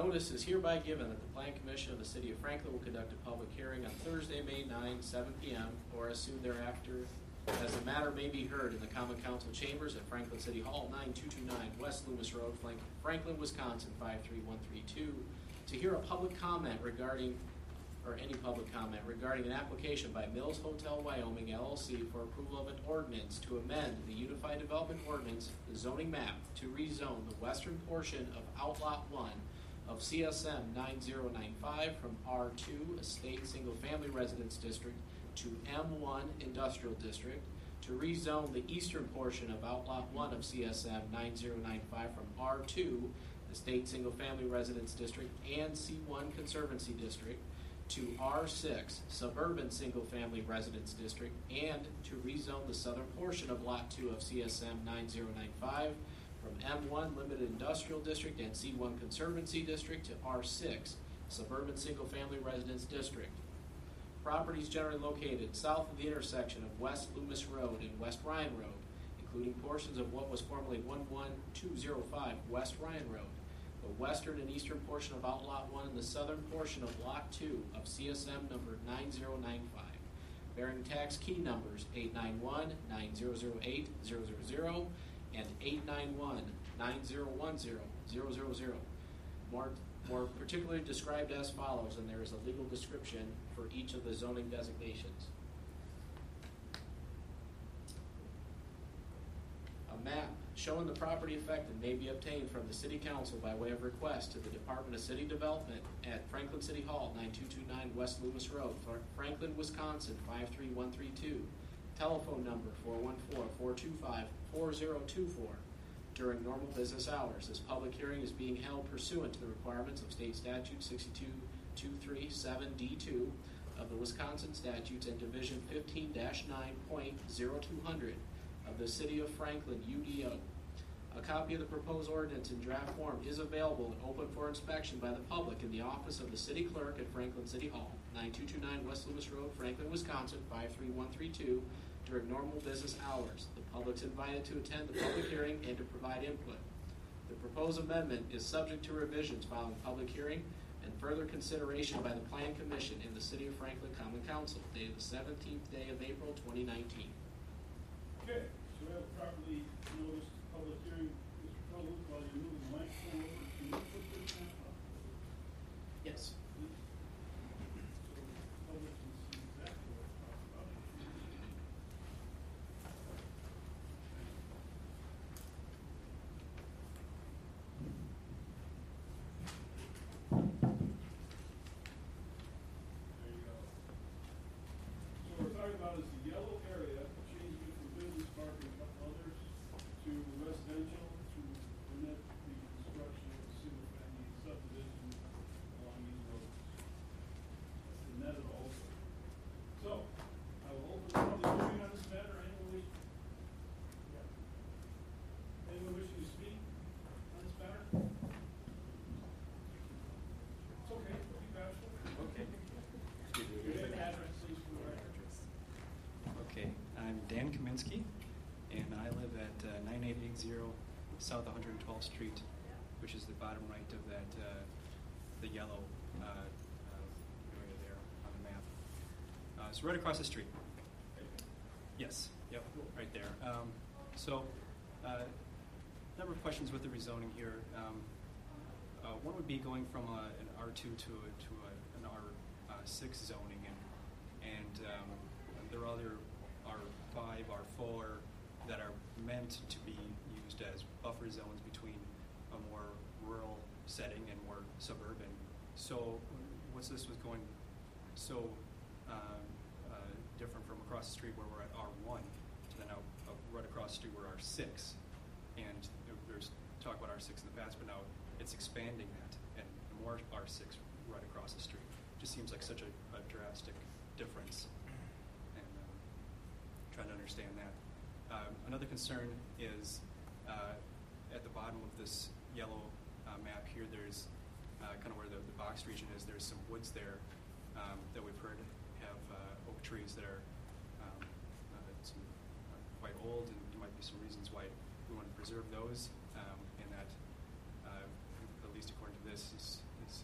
Notice is hereby given that the Plan Commission of the City of Franklin will conduct a public hearing on Thursday, May 9, 7 p.m., or as soon thereafter, as the matter may be heard in the Common Council Chambers at Franklin City Hall, 9229 West Loomis Road, Franklin, Wisconsin, 53132, to hear a public comment regarding, or any public comment regarding an application by Mills Hotel Wyoming, LLC, for approval of an ordinance to amend the Unified Development Ordinance, the zoning map, to rezone the western portion of Outlot 1 of CSM 9095 from R2 Estate Single Family Residence District to M1 Industrial District, to rezone the eastern portion of Outlot 1 of CSM 9095 from R2 Estate Single Family Residence District and C1 Conservancy District to R6 Suburban Single Family Residence District, and to rezone the southern portion of Lot 2 of CSM 9095 from M1 Limited Industrial District and C1 Conservancy District to R6 Suburban Single Family Residence District. Properties generally located south of the intersection of West Loomis Road and West Ryan Road, including portions of what was formerly 11205 West Ryan Road, the western and eastern portion of Outlot 1 and the southern portion of Lot 2 of CSM number 9095, bearing tax key numbers 891-9008-000 and 891-9010-000. More particularly described as follows, and there is a legal description for each of the zoning designations. A map showing the property affected may be obtained from the City Council by way of request to the Department of City Development at Franklin City Hall, 9229 West Loomis Road, Franklin, Wisconsin, 53132. Telephone number 414-425-4024. During normal business hours. This public hearing is being held pursuant to the requirements of State Statute 62237D2 of the Wisconsin Statutes and Division 15-9.0200 of the City of Franklin, UDO. A copy of the proposed ordinance in draft form is available and open for inspection by the public in the office of the City Clerk at Franklin City Hall, 9229 West Loomis Road, Franklin, Wisconsin, 53132, during normal business hours. The public is invited to attend the public hearing and to provide input. The proposed amendment is subject to revisions following public hearing and further consideration by the Plan Commission in the City of Franklin Common Council, dated the 17th day of April, 2019. Okay, so we have properly noticed public hearing. Mr. Fellows, while you're moving the microphone over, can you put this map up? Yes. So the public can see exactly what we're talking about. There you go. So what we're talking about is the yellow area, changing it from business park and a couple others to residential to permit the construction of single family subdivision along these roads. That's the net of all. So I will open the public hearing on this matter. Anyone wishing to speak on this matter? It's okay, don't be bashful. Okay. Your name and address, please, for the record. Okay, I'm Dan Kaminsky, and I live at 9880 South 112th Street, which is the bottom right of that, the yellow area there on the map. So right across the street. Yes, yep, right there. Number of questions with the rezoning here. One would be going from an R2 to an R6 zoning, and there are other R5, R4 that are meant to be used as buffer zones between a more rural setting and more suburban. So what's this was going so different from across the street where we're at R1 to then out right across the street we're R6, and there's talk about R6 in the past, but now it's expanding that and more R6 right across the street. Just seems like such a drastic difference, and trying to understand that. Another concern is at the bottom of this yellow map here, there's kind of where the boxed region is, there's some woods there that we've heard have oak trees that are quite old, and there might be some reasons why we want to preserve those, and that, at least according to this, is is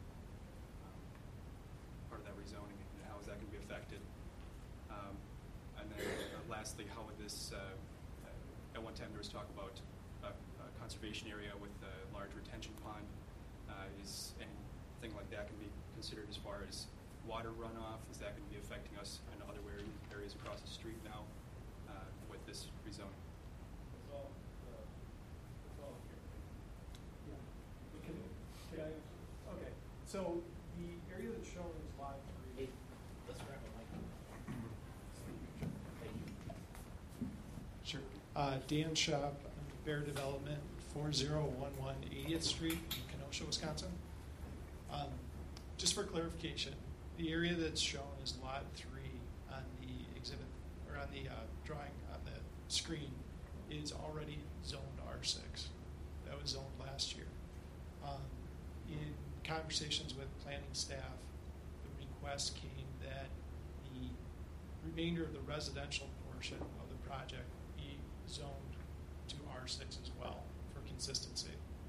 part of that rezoning, and how is that going to be affected? And then lastly, how would this, at one time there was talk about a conservation area with a large retention pond. Is anything like that going to be considered as far as water runoff? Is that going to be affecting us in other areas across the street now with this rezoning? That's all here. Yeah. Can I answer? Okay. So the area that's shown is lot 3. Hey, let's grab a mic. Thank you. Sure. Dan Shop, Bear Development, 4011 80th Street in Kenosha, Wisconsin. Just for clarification, the area that's shown is lot 3 on the exhibit, or on the drawing on the screen, is already zoned R6. That was zoned last year. In conversations with planning staff, the request came that the remainder of the residential portion of the project be zoned to R6 as well for consistency.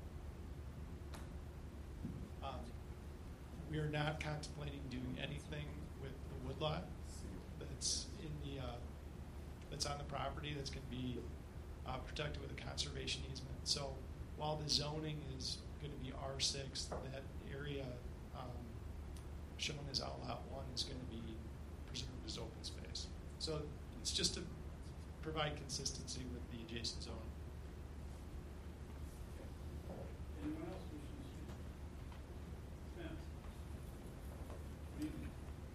We are not contemplating doing anything with the woodlot that's in the that's on the property that's going to be protected with a conservation easement. So while the zoning is going to be R6, that area shown as Outlot 1 is going to be preserved as open space. So it's just to provide consistency with the adjacent zone. Anyone else wish to speak? Spence? Good evening.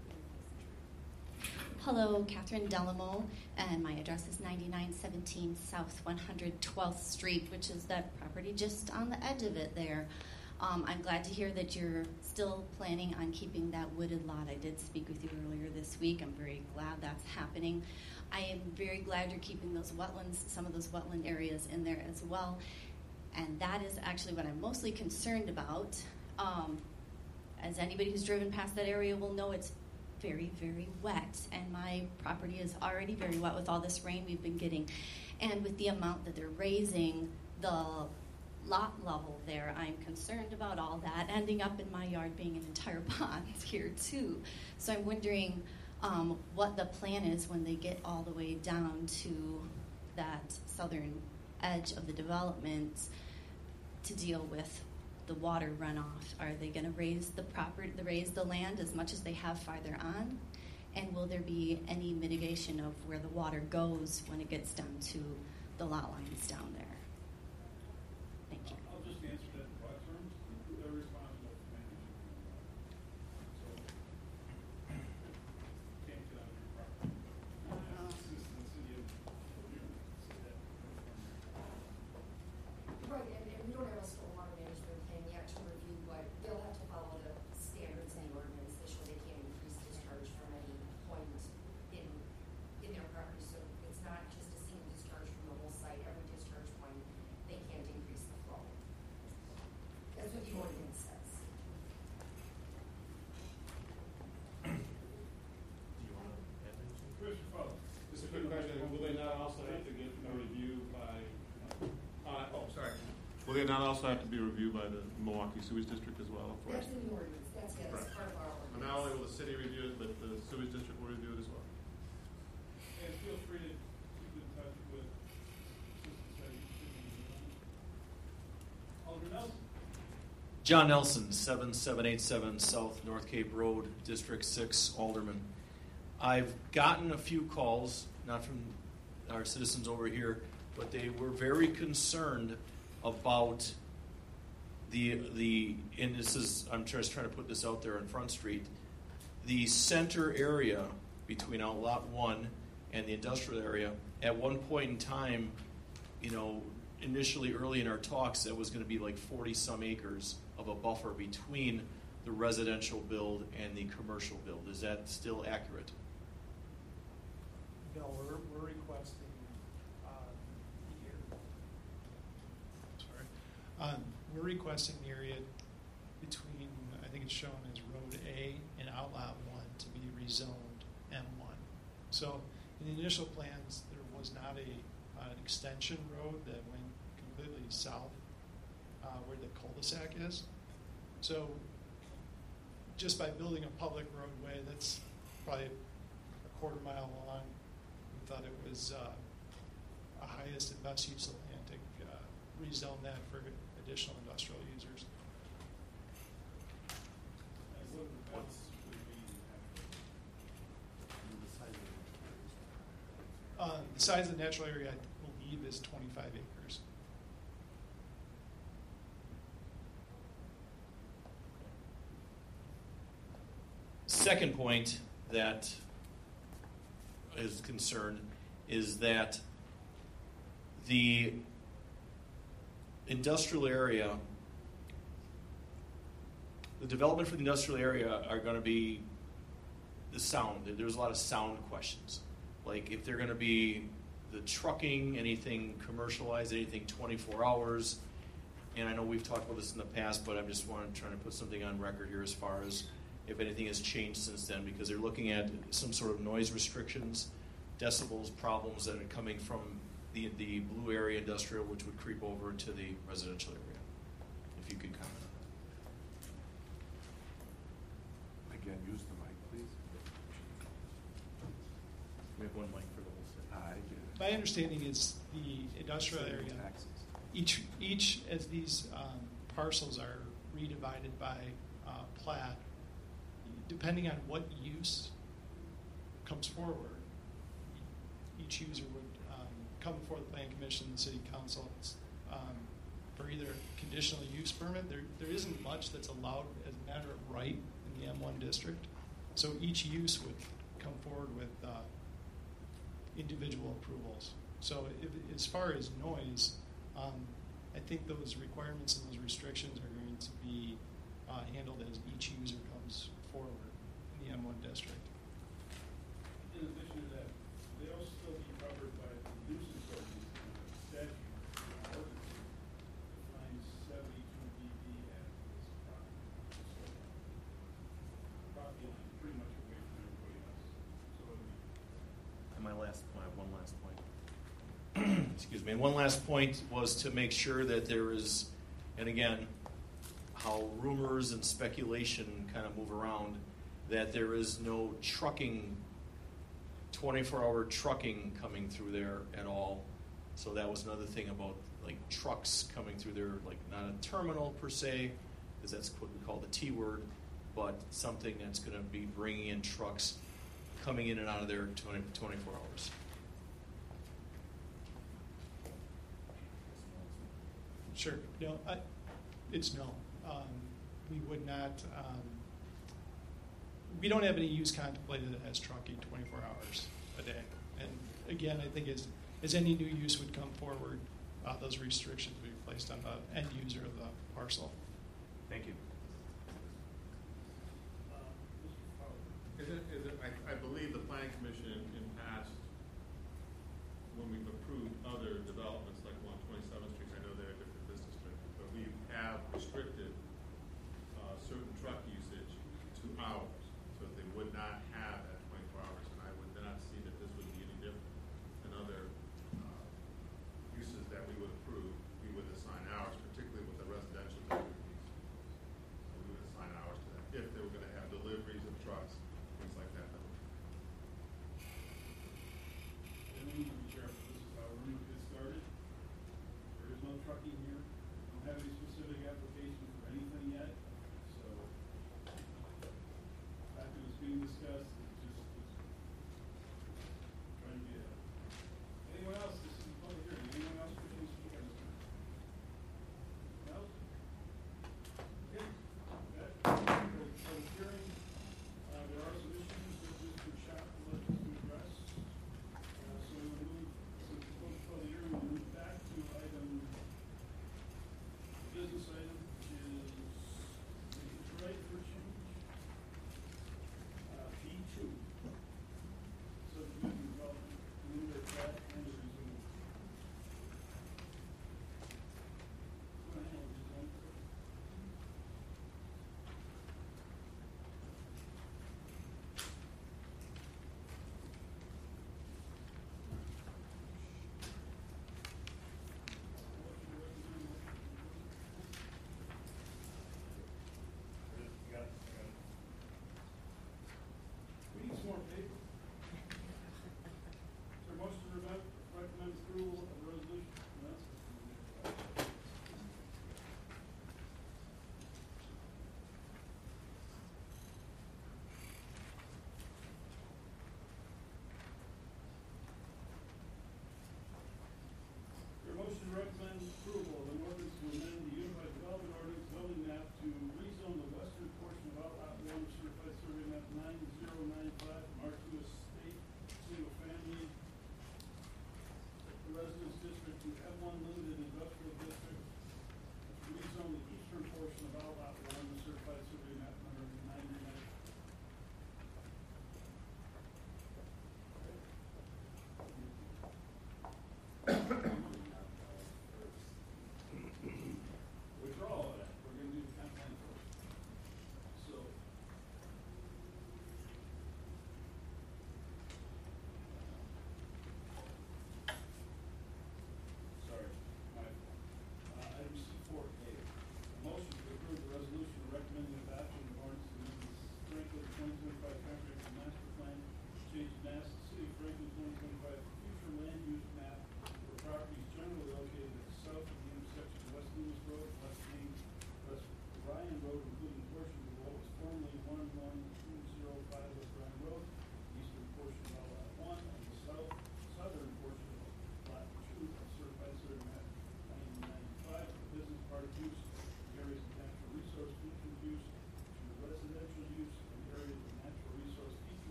Hello, Catherine Delamo, and my address is 9917 South 112th Street, which is that property just on the edge of it there. I'm glad to hear that you're still planning on keeping that wooded lot. I did speak with you earlier this week. I'm very glad that's happening. I am very glad you're keeping those wetlands, some of those wetland areas in there as well. And that is actually what I'm mostly concerned about. As anybody who's driven past that area will know, it's very, very wet, and my property is already very wet with all this rain we've been getting. And with the amount that they're raising the lot level there, I'm concerned about all that ending up in my yard being an entire pond here too. So I'm wondering what the plan is when they get all the way down to that southern edge of the development to deal with the water runoff. Are they going to raise the land as much as they have farther on? And will there be any mitigation of where the water goes when it gets down to the lot lines down there? Thank you. I'll just answer that in broad terms. They're responsible for managing the water. So, can't get on your property. This is the city of say that. Right, and we don't have a stormwater management plan yet to review, but they'll have to follow the standards in the ordinance. They show they can't increase discharge from any point in their property. So it's not just a single discharge from the whole site. Every discharge point, they can't increase the flow. That's what the ordinance says. Commissioner Fowler. Just a quick question, will they not also have to get a review by, will they not also have to be reviewed by the Milwaukee Sewage District as well? That's in the ordinance. That's Right. part of our ordinance. And not only will the city review it, but the sewage district will review it as well. And feel free to keep in touch with Assistant City. Alderman Nelson. John Nelson, 7787 South North Cape Road, District 6, Alderman. I've gotten a few calls, not from our citizens over here, but they were very concerned about and this is, I'm just trying to put this out there on Front Street, the center area between Outlot 1 and the industrial area. At one point in time, initially early in our talks, that was going to be like 40-some acres of a buffer between the residential build and the commercial build. Is that still accurate? No, we're requesting we're requesting the area between, I think it's shown as Road A and Outlot 1 to be rezoned M1. So in the initial plans, there was not an extension road that went completely south where the cul-de-sac is. So just by building a public roadway that's probably a quarter mile long, we thought it was a highest and best use of land to rezone that for additional industrial users. And what the balance would be The size of the natural area, I believe, is 25 acres. Second point that is concerned is that the industrial area, the development for the industrial area are going to be the sound. There's a lot of sound questions. Like if they're going to be the trucking, anything commercialized, anything 24 hours. And I know we've talked about this in the past, but I'm just trying to put something on record here as far as if anything has changed since then, because they're looking at some sort of noise restrictions, decibels problems that are coming from the blue area industrial, which would creep over to the residential area. If you could comment on that. Again, use the mic, please. We have one mic for the whole city. I get it. My understanding is the industrial City area, taxes. each as these parcels are redivided by plat, depending on what use comes forward, each user would come before the Plan Commission, the City Council, for either conditional use permit. There isn't much that's allowed as a matter of right in the M1 district. So each use would come forward with individual approvals. So as far as noise, I think those requirements and those restrictions are going to be handled as each user comes forward in the M1 district. In addition to that, they'll still be covered by the nuisance ordinance statute. Ordinance defines 72 dB as this property. So property line is pretty much away from everybody else. So And my last point, I have one last point. Excuse me. And one last point was to make sure that there is, and again, how rumors and speculation kind of move around, that there is no trucking, 24-hour trucking coming through there at all. So that was another thing about like trucks coming through there, like not a terminal per se, because that's what we call the T word, but something that's going to be bringing in trucks coming in and out of there 24 hours. Sure. No, it's no. We would not. We don't have any use contemplated that has trucking 24 hours a day. And again, I think as any new use would come forward, those restrictions would be placed on the end user of the parcel. Thank you. I believe the Planning Commission in past, when we've approved other developments like 127th Street, I know there are different business districts, but we have restricted certain truck usage to hours, so that they would not have that 24 hours, and I would not see that this would be any different than other uses that we would approve. We would assign hours, particularly with the residential district use.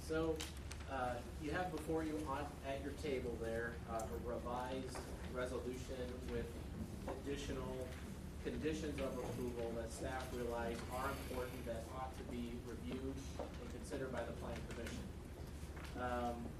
So, you have before you at your table there a revised resolution with additional conditions of approval that staff realize are important, that ought to be reviewed and considered by the Plan Commission.